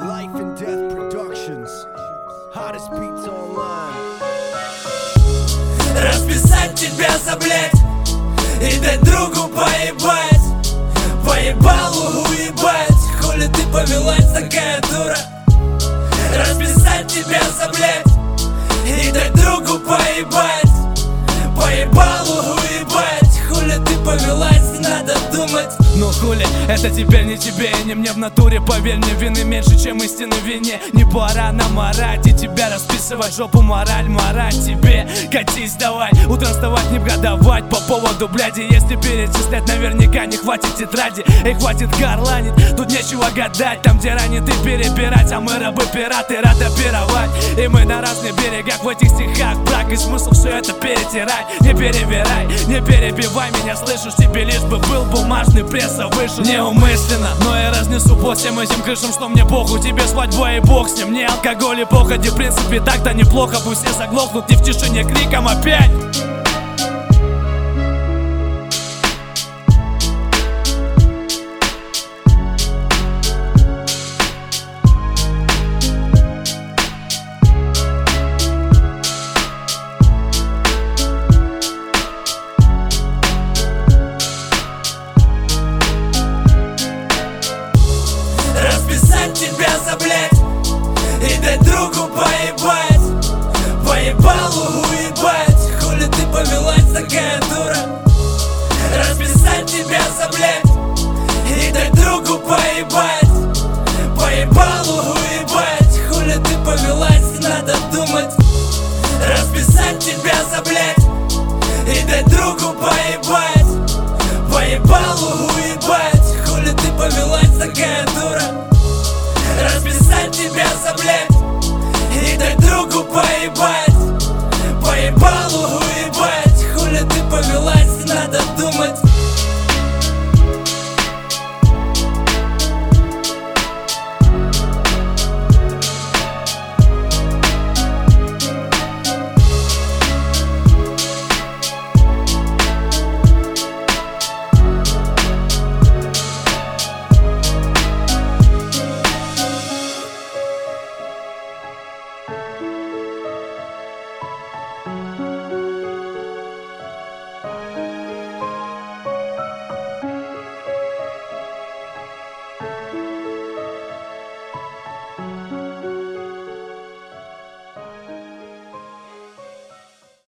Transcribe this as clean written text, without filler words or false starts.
Life and Death Productions. Hottest beats online. Расписать тебя за блять и дать другу поебать. Поебалу уебать. Хули ты повелась, такая дура. Расписать тебя за блять и дать другу поебать. Поебалу уебать. Хули ты повелась, надо думать. Ну хули, это теперь не тебе и не мне в натуре. Поверь мне, вины меньше, чем истины в вине. Не пора нам орать и тебя расписывать. Жопу мораль марать тебе. Катись давай, утром вставать не бгадовать. По поводу бляди, если перечислять, наверняка не хватит тетради. И хватит горланить, тут нечего гадать. Там где ранит и перебирать, а мы рабы-пираты, рады пировать. И мы на разных берегах в этих стихах. Брак и смысл все это перетирать. Не перебирай, не перебивай меня, слышишь? Тебе лишь бы был бумажный пресса вышел. Неумышленно, но я разнесу по всем этим крышам, что мне похуй. Тебе свадьба и бог с ним, не алкоголь и походи. В принципе так-то неплохо, пусть все заглохнут не в тишине криком опять. Расписать тебя за блять и дать другу поебать. Поебалу уебать. Хули ты повелась, такая дура. Расписать тебя за блять и дать другу поебать. Поебалу уебать. Хули ты повелась, надо думать. Расписать тебя за блять и дать другу поебать. Поебалу уебать. Хули ты повелась, такая дура. Расписать тебя за блять и дать другу поебать. Поебалу уебать. Хули ты повелась, надо думать.